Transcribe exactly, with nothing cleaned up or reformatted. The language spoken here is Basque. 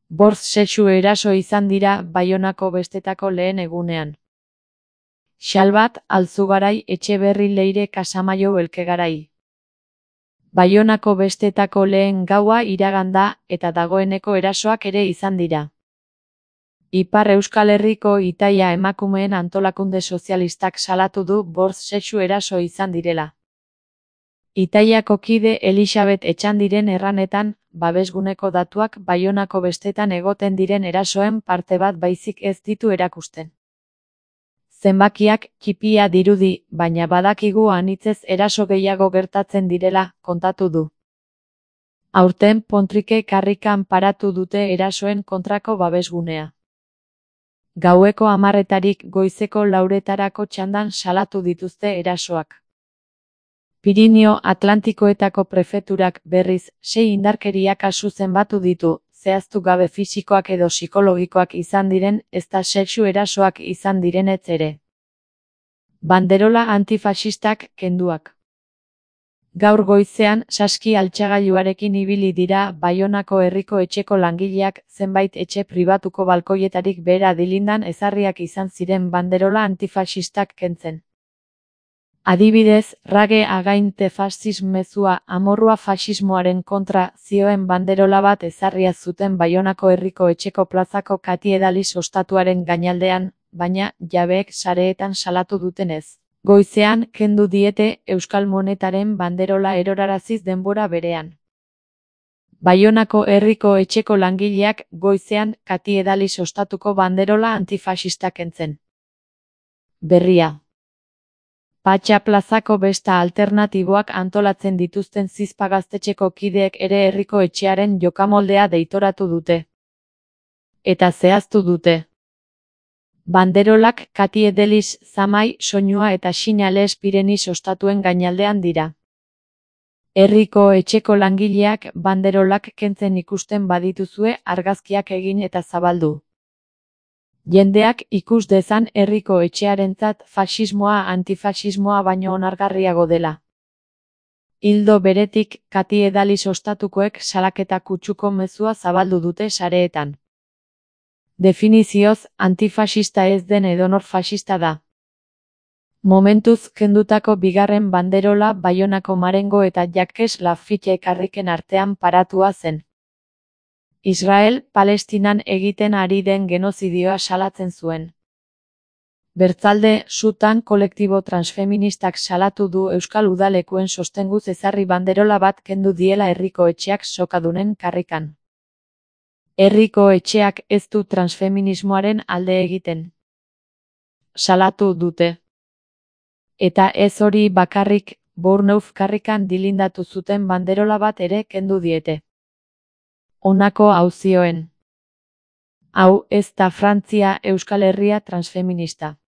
Bortz sexu eraso izan dira Baionako bestetako lehen egunean. Xalbat, Alzugarai, Etxeberri Leire Kasamaio Elkegarai. Baionako bestetako lehen gaua iraganda eta dagoeneko erasoak ere izan dira. Ipar Euskal Herriko Itaia emakumeen antolakunde sozialistak salatu du bortz sexu eraso izan direla. Itaiako kide Elisabet Etxandiren erranetan, babesguneko datuak Baionako bestetan egoten diren erasoen parte bat baizik ez ditu erakusten. Zenbakiak txipia dirudi, baina badakigu anitzez eraso gehiago gertatzen direla, kontatu du. Aurten Pontrike karrikan paratu dute erasoen kontrako babesgunea. Gaueko hamarretarik goizeko lauretarako txandan salatu dituzte erasoak. Pirinio Atlantikoetako prefeturak berriz, sei indarkeria kasu zenbatu ditu, zehaztu gabe fisikoak edo psikologikoak izan diren, ezta sexu erasoak izan direnez ere. Banderola antifaxistak kenduak. Gaur goizean, saski altxagailuarekin ibili dira Baionako herriko etxeko langileak, zenbait etxe pribatuko balkoietarik behera dilindan ezarriak izan ziren banderola antifaxistak kentzen. Adibidez, rage againte faxismezua, amorrua faxismoaren kontra, zioen banderola bat ezarria zuten Baionako herriko etxeko plazako Katiedaliz ostatuaren gainaldean, baina jabeek sareetan salatu dutenez. Goizean, kendu diete euskal monetaren banderola eroraraziz denbora berean. Baionako herriko etxeko langileak goizean Katiedaliz ostatuko banderola antifaxistak kentzen. Berria. Patxa plazako besta alternatiboak antolatzen dituzten Zizpa gaztetxeko kideek ere herriko etxearen jokamoldea deitoratu dute. Eta zehaztu dute. Banderolak Katiedaliz, Zamai, Soinua eta Xinales Pireniz ostatuen gainaldean dira. Herriko etxeko langileak banderolak kentzen ikusten badituzue argazkiak egin eta zabaldu. Jendeak ikus dezan herriko etxearentzat faxismoa antifaxismoa baino onargarriago dela. Ildo beretik, Katiedaliz ostatukoek salaketa kutsuko mezua zabaldu dute sareetan. Definizioz, antifaxista ez den edonor faxista da. Momentuz kendutako bigarren banderola Baionako Marengo eta Jacques Lafitte karriken artean paratua zen. Israel, Palestinan egiten ari den genozidioa salatzen zuen. Bertzalde, Sutan kolektibo transfeministak salatu du Euskal Udalekuen sostenguz ezarri banderola bat kendu diela herriko etxeak sokadunen karrikan. Herriko etxeak ez du transfeminismoaren alde egiten. Salatu dute. Eta ez hori bakarrik, Bourneuf karrikan dilindatu zuten banderola bat ere kendu diete. Honako auzioen. Hau ez da Frantzia Euskal Herria transfeminista.